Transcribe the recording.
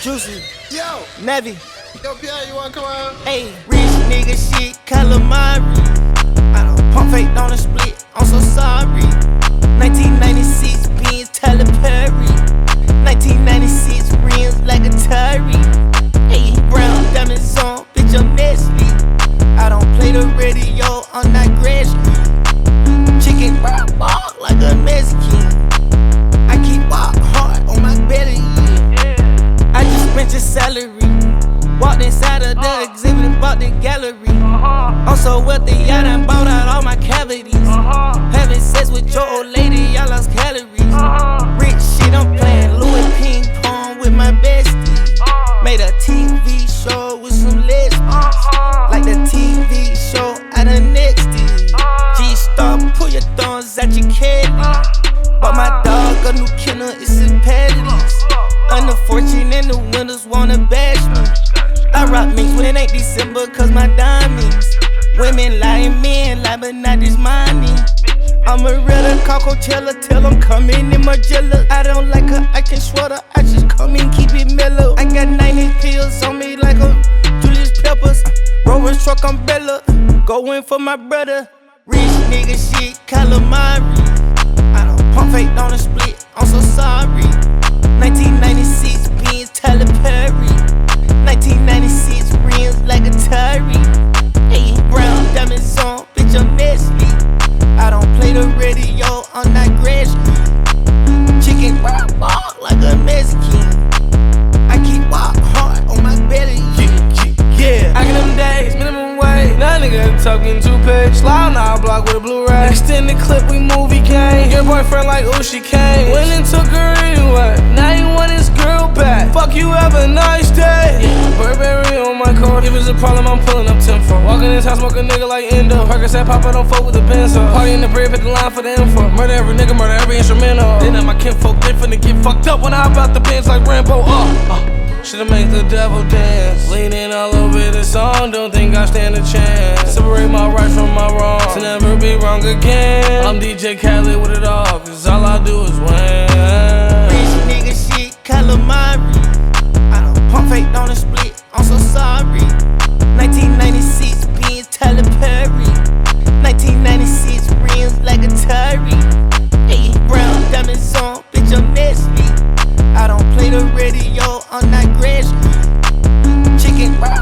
Juicy, Yo, Navy, yo, Pierre, you wanna come on? ayy, rich nigga shit, calamari. I don't pump fake on a split, I'm so sorry. 1996 Benz Tyler Perry, 1996 rims like Atari. Ayy, brown diamonds on, bitch, I'm Nestle. I don't play the radio, I'm not Grass Street. Chicken brown bark like a Mexican. I keep walk hard on my belly, yeah. I just spent your salary. Walked inside of the exhibit and bought the gallery. I'm so wealthy, I done bought out all my cavities. Having sex with your old lady, I lost calories. Rich shit, I'm playing Louis ping pong with my bestie. Made a TV show with some lesbians, like the TV show out of next G-Star, pull your thumbs out your caddies. Bought my dog a new kennel, it's in Paddy's. Unfortunate and the winners wanna bash me. I rock mix when it ain't December cause my diamonds. Women lie and men lie but not this money. I'm a realer, call Coachella till I'm coming in Margiela. I don't like her, I can sweater, I just come in, keep it mellow. I got 90 pills on me like a Julius Peppers. Rover's truck umbrella, going for my brother. Rich nigga shit, calamari. I don't pump fake on a split, I'm so sorry. 1996 Benz Tyler Perry, 1996 rims like Atari. Ayy, brown diamonds on, bitch, I'm Nestle. I don't play the radio, I'm not Grass Street. Chicken brown bark like a Mexican. I keep walk hard on my belly, yeah. I get them days, minimum wage. That nigga talking 2-page. Slide on our block with a Blu-ray. Extended clip, we movie gang. Your boyfriend like, ooh, she came. Went and took her anyway. Now you want his girl back. Fuck you, have a nice day. Yeah, Burberry on my car. If it's a problem, I'm pulling up 10-4. Walking in this house, smoke a nigga like Endo. Percocet Papa, don't fuck with the Benzo. Party in the crib, hit the line for the info. Murder every nigga, murder every instrumental. Then my kinfolk, they finna get fucked up when I hop out the bench like Rambo. Should've made the devil dance. Leaning all over the song, don't think I stand a chance. Separate my right from my wrong, to never be wrong again. I'm DJ Khaled with it all, cause all I do is win. Rich nigga shit, calamari. I don't pump fake on a split, I'm so sorry. 1996 Benz Tyler Perry, 1996 rims like Atari. Ayy, brown diamonds on, bitch, I'm Nestle. I don't play the radio, I'm not Grass Street. Chicken